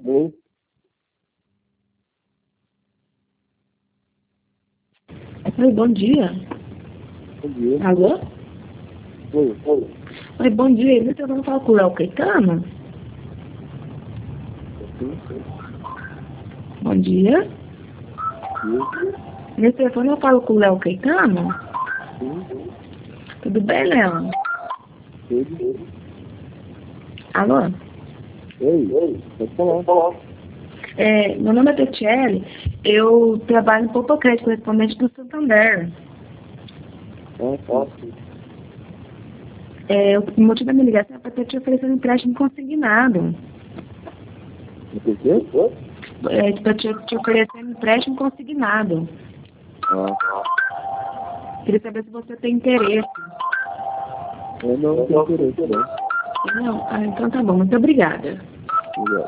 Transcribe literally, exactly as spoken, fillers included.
Oi. Oi, bom dia. Bom dia. Alô? Oi, oi. Oi, bom dia. Ele está falando com o Léo Caetano? Sim, sim. Bom dia. Sim, Nesse telefone eu falo com o Léo Caetano? sim. Tudo bem, Léo? Tudo. Alô? Oi, oi. Pode falar. falar. É, meu nome é Tetiele. Eu trabalho no Popocrédito, correspondente do Santander. Ah, sim. É, o motivo da minha ligação é para ter te oferecido um empréstimo consignado. O que que é? É, para te, te oferecer um empréstimo consignado. Ah. Queria saber se você tem interesse. Eu não tenho interesse, não. Não? Ah, então tá bom. Muito obrigada. Obrigado.